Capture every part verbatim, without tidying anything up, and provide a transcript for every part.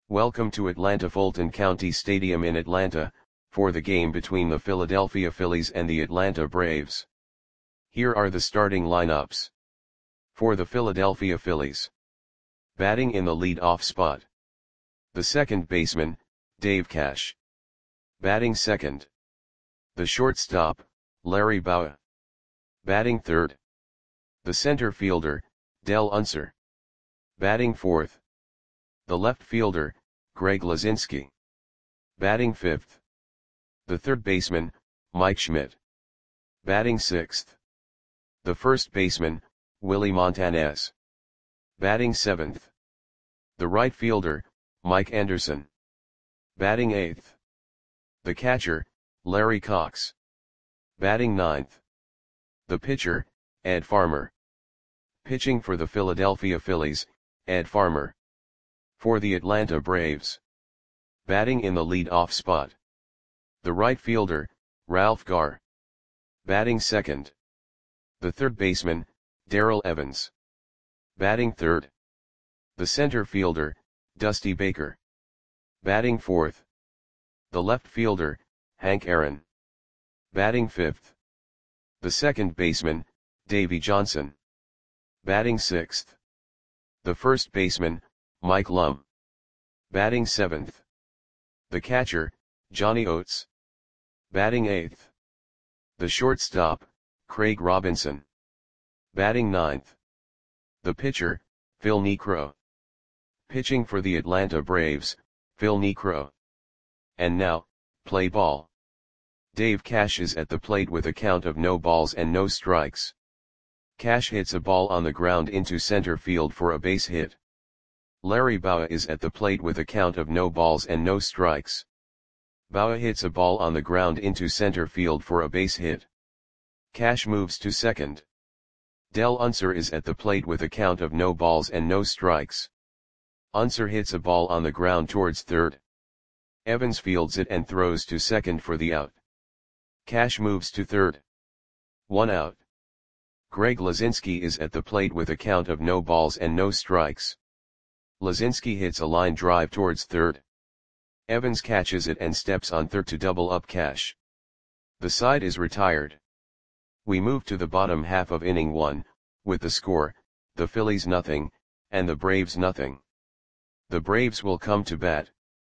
Welcome to Atlanta Fulton County Stadium in Atlanta, for the game between the Philadelphia Phillies and the Atlanta Braves. Here are the starting lineups. For the Philadelphia Phillies. Batting in the lead-off spot. The second baseman, Dave Cash. Batting second. The shortstop, Larry Bowa. Batting third. The center fielder, Dell Unser. Batting fourth. The left fielder, Greg Luzinski. Batting fifth. The third baseman, Mike Schmidt. Batting sixth. The first baseman, Willie Montanez. Batting seventh. The right fielder, Mike Anderson. Batting eighth. The catcher, Larry Cox. Batting ninth. The pitcher, Ed Farmer. Pitching for the Philadelphia Phillies, Ed Farmer. For the Atlanta Braves. Batting in the lead-off spot. The right fielder, Ralph Garr. Batting second. The third baseman, Darrell Evans. Batting third. The center fielder, Dusty Baker. Batting fourth. The left fielder, Hank Aaron. Batting fifth. The second baseman, Davey Johnson. Batting sixth. The first baseman, Mike Lum. Batting seventh. The catcher, Johnny Oates. Batting eighth. The shortstop, Craig Robinson. Batting ninth. The pitcher, Phil Niekro. Pitching for the Atlanta Braves, Phil Niekro. And now, play ball. Dave Cash is at the plate with a count of no balls and no strikes. Cash hits a ball on the ground into center field for a base hit. Larry Bowa is at the plate with a count of no balls and no strikes. Bowa hits a ball on the ground into center field for a base hit. Cash moves to second. Dell Unser is at the plate with a count of no balls and no strikes. Unser hits a ball on the ground towards third. Evans fields it and throws to second for the out. Cash moves to third. One out. Greg Luzinski is at the plate with a count of no balls and no strikes. Luzinski hits a line drive towards third. Evans catches it and steps on third to double up Cash. The side is retired. We move to the bottom half of inning one, with the score, the Phillies nothing, and the Braves nothing. The Braves will come to bat.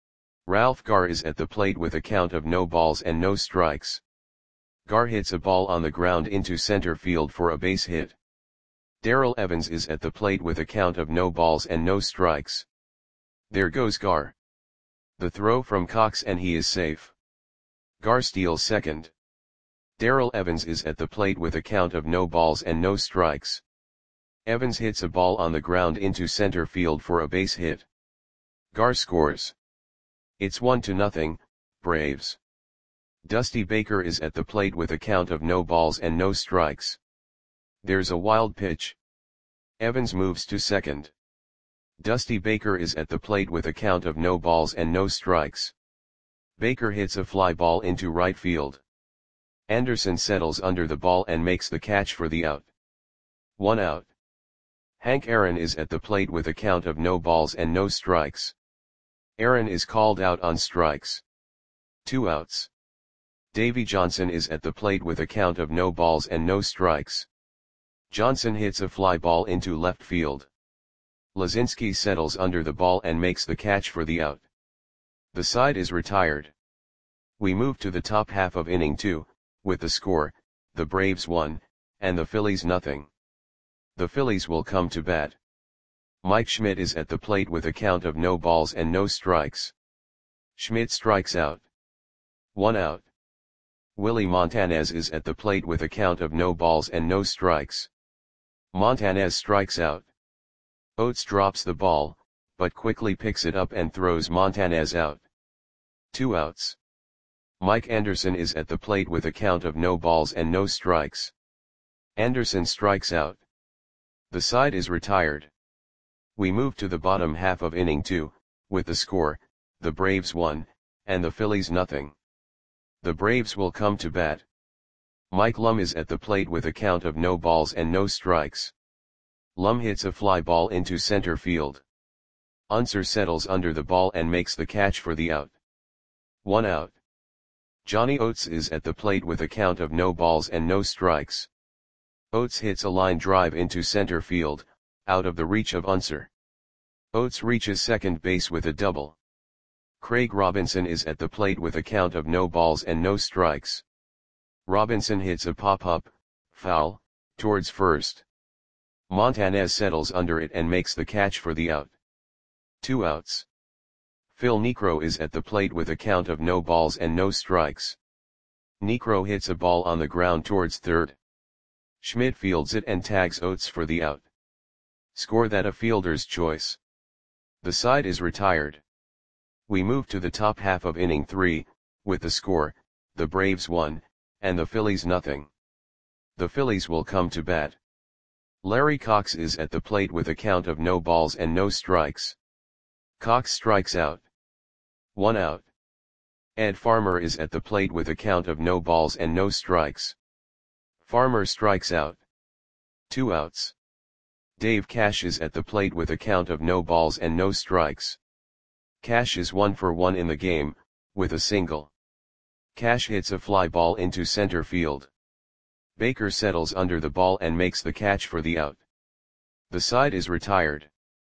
Ralph Garr is at the plate with a count of no balls and no strikes. Garr hits a ball on the ground into center field for a base hit. Darrell Evans is at the plate with a count of no balls and no strikes. There goes Garr. The throw from Cox and he is safe. Garr steals second. Darrell Evans is at the plate with a count of no balls and no strikes. Evans hits a ball on the ground into center field for a base hit. Garr scores. It's one to nothing, Braves. Dusty Baker is at the plate with a count of no balls and no strikes. There's a wild pitch. Evans moves to second. Dusty Baker is at the plate with a count of no balls and no strikes. Baker hits a fly ball into right field. Anderson settles under the ball and makes the catch for the out. One out. Hank Aaron is at the plate with a count of no balls and no strikes. Aaron is called out on strikes. Two outs. Davey Johnson is at the plate with a count of no balls and no strikes. Johnson hits a fly ball into left field. Luzinski settles under the ball and makes the catch for the out. The side is retired. We move to the top half of inning two, with the score, the Braves one, and the Phillies nothing. The Phillies will come to bat. Mike Schmidt is at the plate with a count of no balls and no strikes. Schmidt strikes out. One out. Willie Montanez is at the plate with a count of no balls and no strikes. Montanez strikes out. Oates drops the ball, but quickly picks it up and throws Montanez out. Two outs. Mike Anderson is at the plate with a count of no balls and no strikes. Anderson strikes out. The side is retired. We move to the bottom half of inning two, with the score, the Braves one, and the Phillies nothing. The Braves will come to bat. Mike Lum is at the plate with a count of no balls and no strikes. Lum hits a fly ball into center field. Unser settles under the ball and makes the catch for the out. One out. Johnny Oates is at the plate with a count of no balls and no strikes. Oates hits a line drive into center field, out of the reach of Unser. Oates reaches second base with a double. Craig Robinson is at the plate with a count of no balls and no strikes. Robinson hits a pop-up, foul, towards first. Montanez settles under it and makes the catch for the out. Two outs. Phil Niekro is at the plate with a count of no balls and no strikes. Niekro hits a ball on the ground towards third. Schmidt fields it and tags Oates for the out. Score that a fielder's choice. The side is retired. We move to the top half of inning three, with the score, the Braves one, and the Phillies nothing. The Phillies will come to bat. Larry Cox is at the plate with a count of no balls and no strikes. Cox strikes out. One out. Ed Farmer is at the plate with a count of no balls and no strikes. Farmer strikes out. Two outs. Dave Cash is at the plate with a count of no balls and no strikes. Cash is one for one in the game, with a single. Cash hits a fly ball into center field. Baker settles under the ball and makes the catch for the out. The side is retired.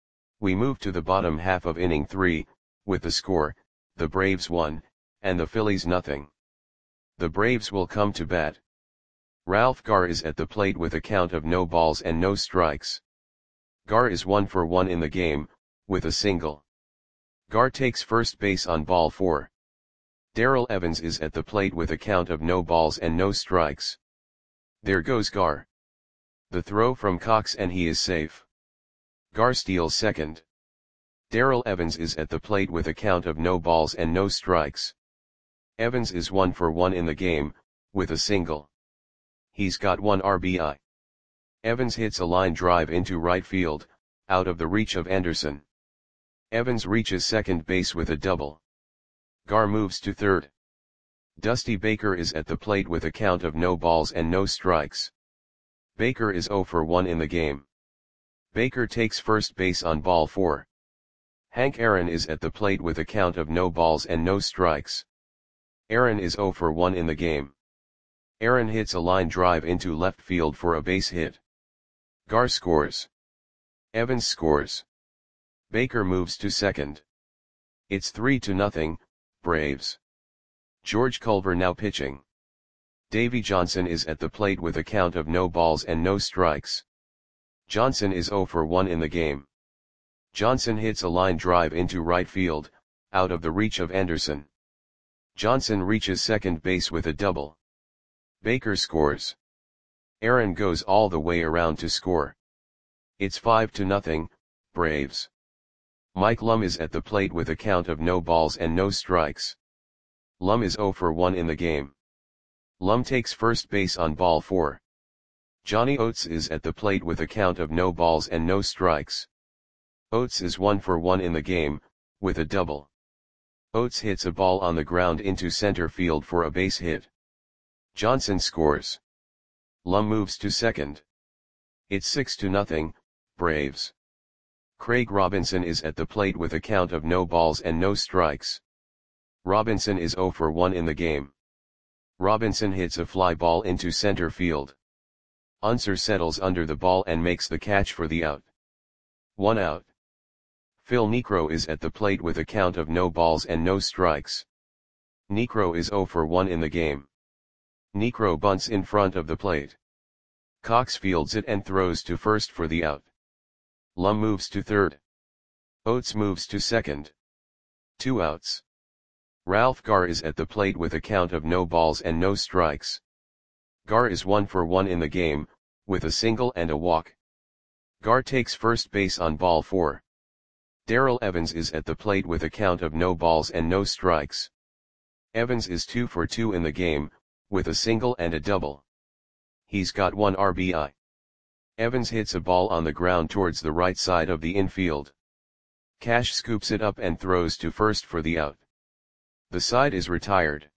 We move to the bottom half of inning three, with the score, the Braves one, and the Phillies nothing. The Braves will come to bat. Ralph Garr is at the plate with a count of no balls and no strikes. Garr is one for one in the game, with a single. Garr takes first base on ball four. Darrell Evans is at the plate with a count of no balls and no strikes. There goes Garr. The throw from Cox and he is safe. Garr steals second. Darrell Evans is at the plate with a count of no balls and no strikes. Evans is one for one in the game, with a single. He's got one R B I. Evans hits a line drive into right field, out of the reach of Anderson. Evans reaches second base with a double. Garr moves to third. Dusty Baker is at the plate with a count of no balls and no strikes. Baker is zero for one in the game. Baker takes first base on ball four. Hank Aaron is at the plate with a count of no balls and no strikes. Aaron is zero for one in the game. Aaron hits a line drive into left field for a base hit. Garr scores. Evans scores. Baker moves to second. It's three to nothing, Braves. George Culver now pitching. Davy Johnson is at the plate with a count of no balls and no strikes. Johnson is zero for one in the game. Johnson hits a line drive into right field, out of the reach of Anderson. Johnson reaches second base with a double. Baker scores. Aaron goes all the way around to score. It's five to nothing, Braves. Mike Lum is at the plate with a count of no balls and no strikes. Lum is zero for one in the game. Lum takes first base on ball four. Johnny Oates is at the plate with a count of no balls and no strikes. Oates is one for one in the game, with a double. Oates hits a ball on the ground into center field for a base hit. Johnson scores. Lum moves to second. It's six to nothing, Braves. Craig Robinson is at the plate with a count of no balls and no strikes. Robinson is zero for one in the game. Robinson hits a fly ball into center field. Unser settles under the ball and makes the catch for the out. One out. Phil Niekro is at the plate with a count of no balls and no strikes. Niekro is zero for one in the game. Niekro bunts in front of the plate. Cox fields it and throws to first for the out. Lum moves to third. Oates moves to second. Two outs. Ralph Garr is at the plate with a count of no balls and no strikes. Garr is one for one in the game, with a single and a walk. Garr takes first base on ball four. Darrell Evans is at the plate with a count of no balls and no strikes. Evans is two for two in the game, with a single and a double. He's got one R B I. Evans hits a ball on the ground towards the right side of the infield. Cash scoops it up and throws to first for the out. The side is retired.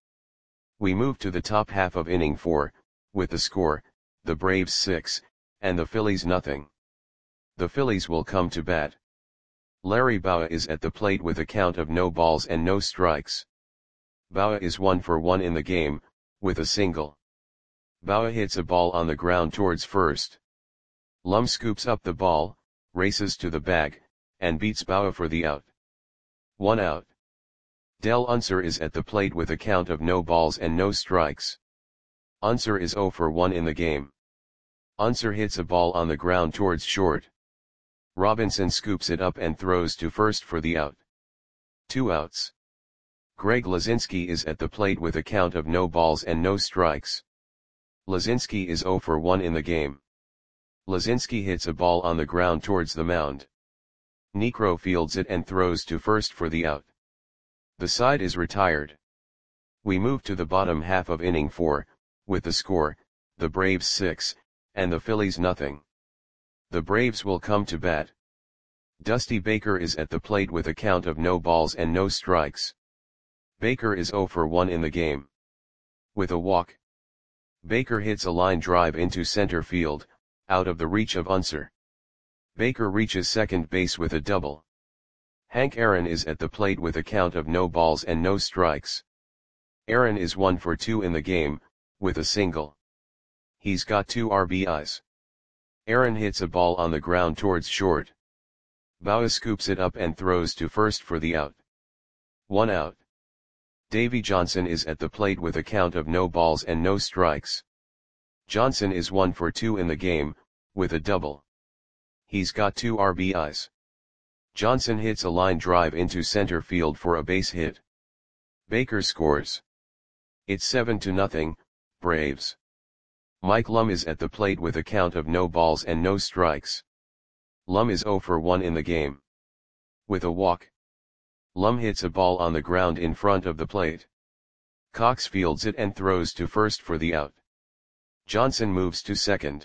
We move to the top half of inning four, with the score, the Braves six, and the Phillies nothing. The Phillies will come to bat. Larry Bowa is at the plate with a count of no balls and no strikes. Bowa is one for one in the game, with a single. Bowa hits a ball on the ground towards first. Lum scoops up the ball, races to the bag, and beats Bowa for the out. One out. Del Unser is at the plate with a count of no balls and no strikes. Unser is zero for one in the game. Unser hits a ball on the ground towards short. Robinson scoops it up and throws to first for the out. Two outs. Greg Lazinski is at the plate with a count of no balls and no strikes. Lazinski is zero for one in the game. Lazinski hits a ball on the ground towards the mound. Niekro fields it and throws to first for the out. The side is retired. We move to the bottom half of inning four, with the score, the Braves six, and the Phillies nothing. The Braves will come to bat. Dusty Baker is at the plate with a count of no balls and no strikes. Baker is zero for one in the game. With a walk. Baker hits a line drive into center field, out of the reach of Unser. Baker reaches second base with a double. Hank Aaron is at the plate with a count of no balls and no strikes. Aaron is one for two in the game, with a single. He's got two R B Is. Aaron hits a ball on the ground towards short. Bowa scoops it up and throws to first for the out. One out. Davey Johnson is at the plate with a count of no balls and no strikes. Johnson is one for two in the game, with a double. He's got two R B Is. Johnson hits a line drive into center field for a base hit. Baker scores. It's seven to nothing, Braves. Mike Lum is at the plate with a count of no balls and no strikes. Lum is zero for one in the game. With a walk. Lum hits a ball on the ground in front of the plate. Cox fields it and throws to first for the out. Johnson moves to second.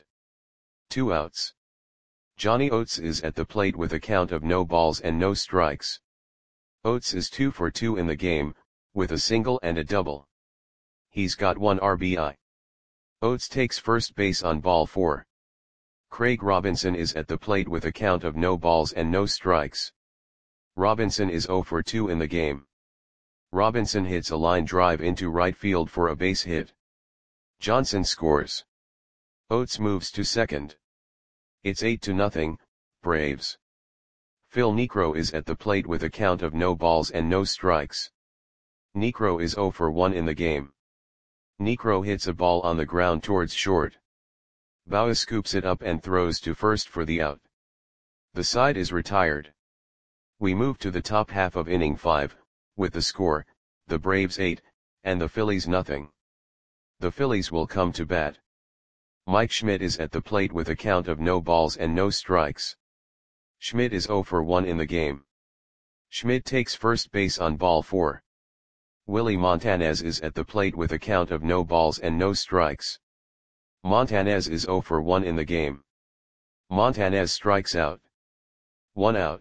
Two outs. Johnny Oates is at the plate with a count of no balls and no strikes. Oates is two for two in the game, with a single and a double. He's got one R B I. Oates takes first base on ball four. Craig Robinson is at the plate with a count of no balls and no strikes. Robinson is zero for two in the game. Robinson hits a line drive into right field for a base hit. Johnson scores. Oates moves to second. It's eight to nothing, Braves. Phil Niekro is at the plate with a count of no balls and no strikes. Niekro is zero for one in the game. Niekro hits a ball on the ground towards short. Bowa scoops it up and throws to first for the out. The side is retired. We move to the top half of inning five, with the score, the Braves eight, and the Phillies nothing. The Phillies will come to bat. Mike Schmidt is at the plate with a count of no balls and no strikes. Schmidt is zero for one in the game. Schmidt takes first base on ball four. Willie Montanez is at the plate with a count of no balls and no strikes. Montanez is zero for one in the game. Montanez strikes out. One out.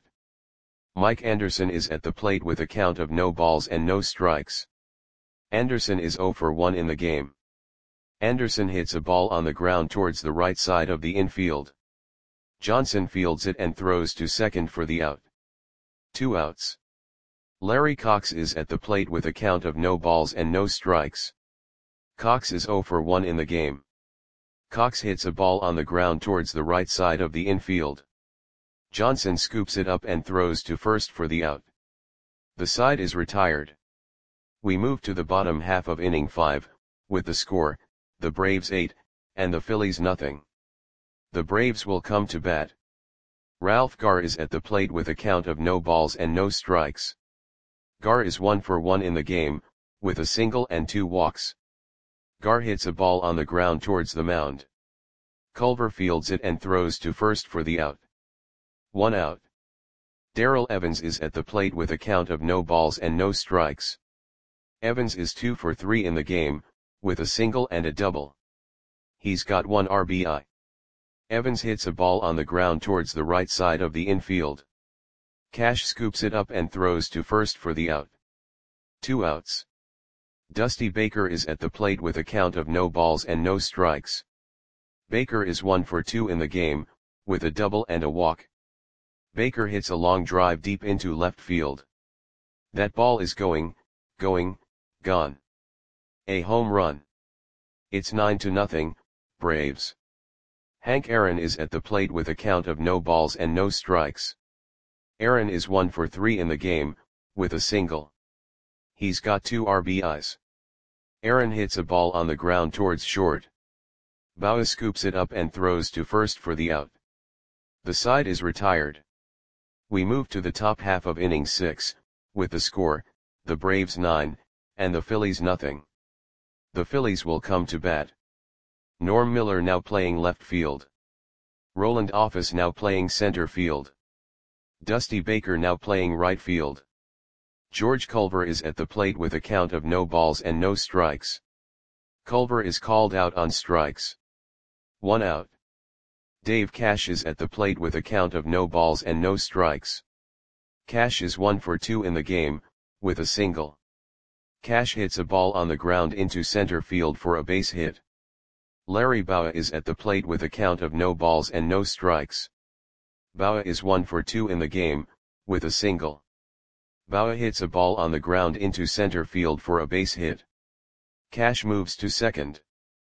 Mike Anderson is at the plate with a count of no balls and no strikes. Anderson is zero for one in the game. Anderson hits a ball on the ground towards the right side of the infield. Johnson fields it and throws to second for the out. Two outs. Larry Cox is at the plate with a count of no balls and no strikes. Cox is zero for one in the game. Cox hits a ball on the ground towards the right side of the infield. Johnson scoops it up and throws to first for the out. The side is retired. We move to the bottom half of inning five, with the score, the Braves eight, and the Phillies nothing. The Braves will come to bat. Ralph Garr is at the plate with a count of no balls and no strikes. Garr is one for one in the game, with a single and two walks. Garr hits a ball on the ground towards the mound. Culver fields it and throws to first for the out. One out. Darrell Evans is at the plate with a count of no balls and no strikes. Evans is two for three in the game, with a single and a double. He's got one R B I. Evans hits a ball on the ground towards the right side of the infield. Cash scoops it up and throws to first for the out. Two outs. Dusty Baker is at the plate with a count of no balls and no strikes. Baker is one for two in the game, with a double and a walk. Baker hits a long drive deep into left field. That ball is going, going, gone. A home run. It's nine to nothing, Braves. Hank Aaron is at the plate with a count of no balls and no strikes. Aaron is one for three in the game, with a single. He's got two R B Is. Aaron hits a ball on the ground towards short. Bauer scoops it up and throws to first for the out. The side is retired. We move to the top half of inning six, with the score, the Braves nine, and the Phillies nothing. The Phillies will come to bat. Norm Miller now playing left field. Roland Office now playing center field. Dusty Baker now playing right field. George Culver is at the plate with a count of no balls and no strikes. Culver is called out on strikes. One out. Dave Cash is at the plate with a count of no balls and no strikes. Cash is one for two in the game, with a single. Cash hits a ball on the ground into center field for a base hit. Larry Bauer is at the plate with a count of no balls and no strikes. Bauer is one for two in the game, with a single. Bauer hits a ball on the ground into center field for a base hit. Cash moves to second.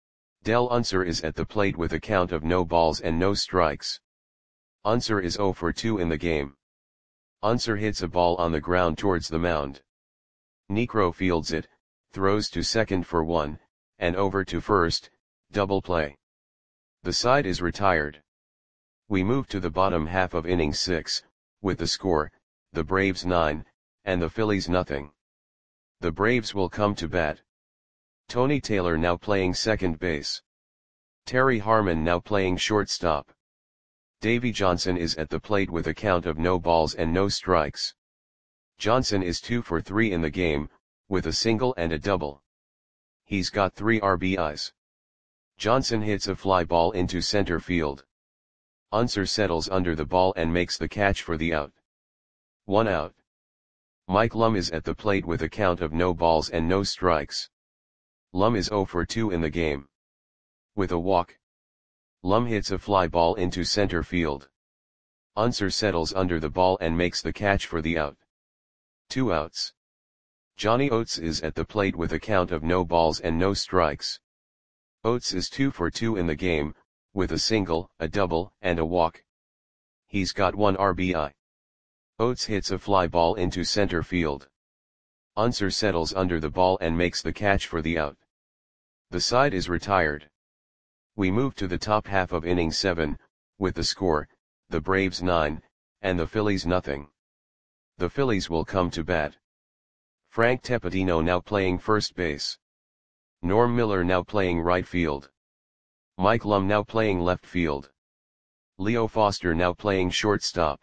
Del Unser is at the plate with a count of no balls and no strikes. Unser is zero for two in the game. Unser hits a ball on the ground towards the mound. Niekro fields it, throws to second for one, and over to first, double play. The side is retired. We move to the bottom half of inning six, with the score, the Braves nine, and the Phillies nothing. The Braves will come to bat. Tony Taylor now playing second base. Terry Harmon now playing shortstop. Davey Johnson is at the plate with a count of no balls and no strikes. Johnson is two for three in the game, with a single and a double. He's got three R B Is. Johnson hits a fly ball into center field. Unser settles under the ball and makes the catch for the out. One out. Mike Lum is at the plate with a count of no balls and no strikes. Lum is zero for two in the game. With a walk. Lum hits a fly ball into center field. Unser settles under the ball and makes the catch for the out. Two outs. Johnny Oates is at the plate with a count of no balls and no strikes. Oates is two for two in the game, with a single, a double, and a walk. He's got one R B I. Oates hits a fly ball into center field. Unser settles under the ball and makes the catch for the out. The side is retired. We move to the top half of inning seven, with the score, the Braves nine, and the Phillies nothing. The Phillies will come to bat. Frank Tepedino now playing first base. Norm Miller now playing right field. Mike Lum now playing left field. Leo Foster now playing shortstop.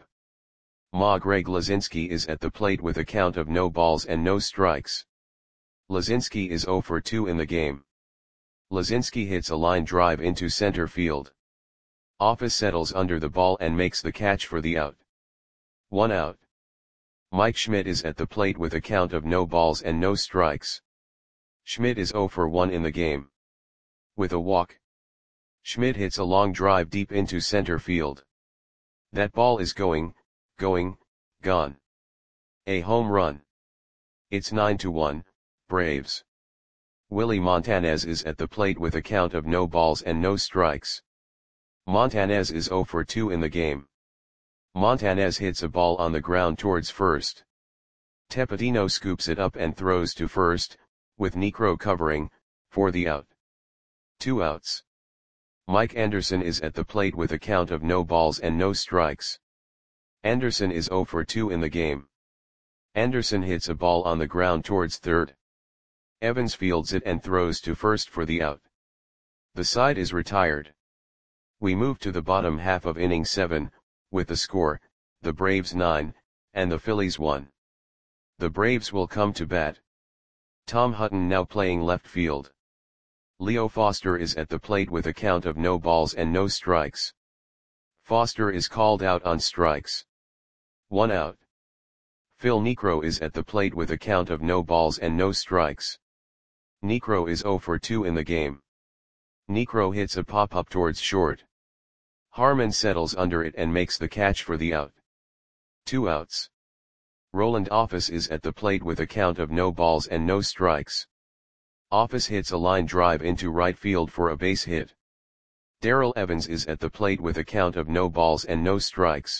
Ma Greg Lazinski is at the plate with a count of no balls and no strikes. Lazinski is zero for two in the game. Lazinski hits a line drive into center field. Office settles under the ball and makes the catch for the out. One out. Mike Schmidt is at the plate with a count of no balls and no strikes. Schmidt is zero for one in the game. With a walk. Schmidt hits a long drive deep into center field. That ball is going, going, gone. A home run. It's nine to one, Braves. Willie Montanez is at the plate with a count of no balls and no strikes. Montanez is zero for two in the game. Montanez hits a ball on the ground towards first. Tepedino scoops it up and throws to first, with Niekro covering, for the out. Two outs. Mike Anderson is at the plate with a count of no balls and no strikes. Anderson is zero for two in the game. Anderson hits a ball on the ground towards third. Evans fields it and throws to first for the out. The side is retired. We move to the bottom half of inning seven, with the score, the Braves nine, and the Phillies one. The Braves will come to bat. Tom Hutton now playing left field. Leo Foster is at the plate with a count of no balls and no strikes. Foster is called out on strikes. One out. Phil Niekro is at the plate with a count of no balls and no strikes. Niekro is zero for two in the game. Niekro hits a pop-up towards short. Harmon settles under it and makes the catch for the out. Two outs. Roland Office is at the plate with a count of no balls and no strikes. Office hits a line drive into right field for a base hit. Darrell Evans is at the plate with a count of no balls and no strikes.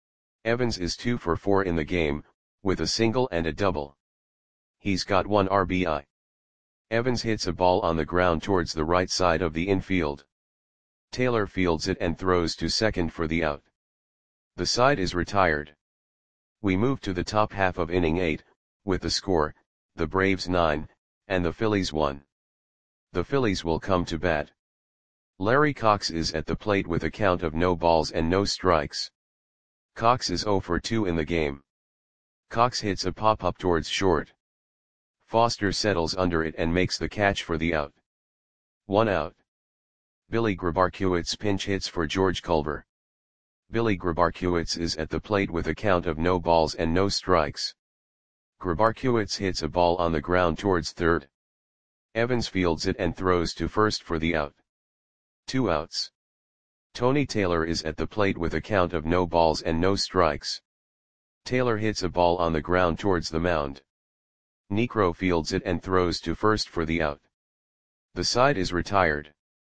Evans is two for four in the game, with a single and a double. He's got one R B I. Evans hits a ball on the ground towards the right side of the infield. Taylor fields it and throws to second for the out. The side is retired. We move to the top half of inning eight, with the score, the Braves nine, and the Phillies one. The Phillies will come to bat. Larry Cox is at the plate with a count of no balls and no strikes. Cox is oh for two in the game. Cox hits a pop-up towards short. Foster settles under it and makes the catch for the out. One out. Billy Grabarkewitz pinch hits for George Culver. Billy Grabarkewitz is at the plate with a count of no balls and no strikes. Grabarkewitz hits a ball on the ground towards third. Evans fields it and throws to first for the out. Two outs. Tony Taylor is at the plate with a count of no balls and no strikes. Taylor hits a ball on the ground towards the mound. Niekro fields it and throws to first for the out. The side is retired.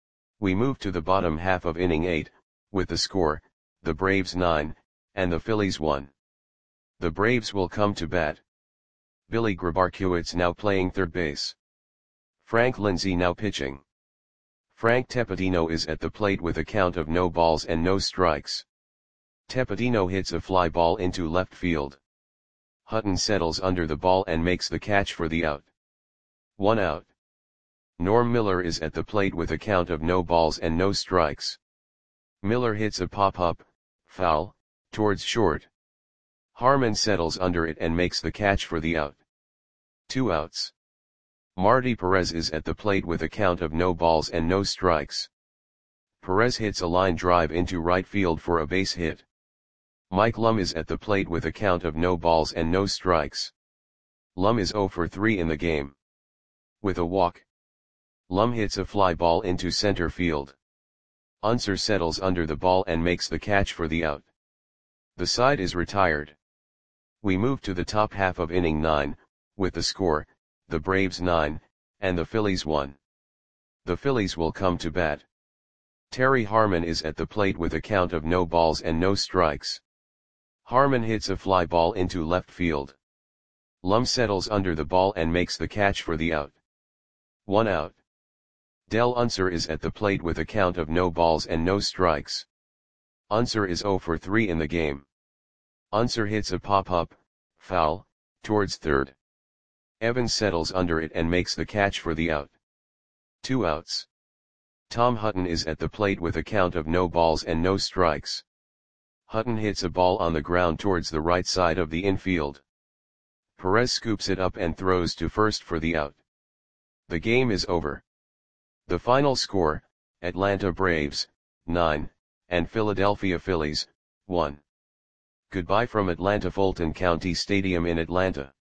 We move to the bottom half of inning eight, with the score, the Braves nine, and the Phillies one. The Braves will come to bat. Billy Grabarkewitz now playing third base. Frank Lindsay now pitching. Frank Tepedino is at the plate with a count of no balls and no strikes. Tepedino hits a fly ball into left field. Hutton settles under the ball and makes the catch for the out. One out. Norm Miller is at the plate with a count of no balls and no strikes. Miller hits a pop-up, foul, towards short. Harmon settles under it and makes the catch for the out. Two outs. Marty Perez is at the plate with a count of no balls and no strikes. Perez hits a line drive into right field for a base hit. Mike Lum is at the plate with a count of no balls and no strikes. Lum is oh for three in the game. With a walk. Lum hits a fly ball into center field. Unser settles under the ball and makes the catch for the out. The side is retired. We move to the top half of inning nine, with the score, the Braves nine, and the Phillies one. The Phillies will come to bat. Terry Harmon is at the plate with a count of no balls and no strikes. Harmon hits a fly ball into left field. Lum settles under the ball and makes the catch for the out. One out. Del Unser is at the plate with a count of no balls and no strikes. Unser is oh for three in the game. Unser hits a pop-up, foul, towards third. Evans settles under it and makes the catch for the out. Two outs. Tom Hutton is at the plate with a count of no balls and no strikes. Hutton hits a ball on the ground towards the right side of the infield. Perez scoops it up and throws to first for the out. The game is over. The final score, Atlanta Braves, nine, and Philadelphia Phillies, one. Goodbye from Atlanta Fulton County Stadium in Atlanta.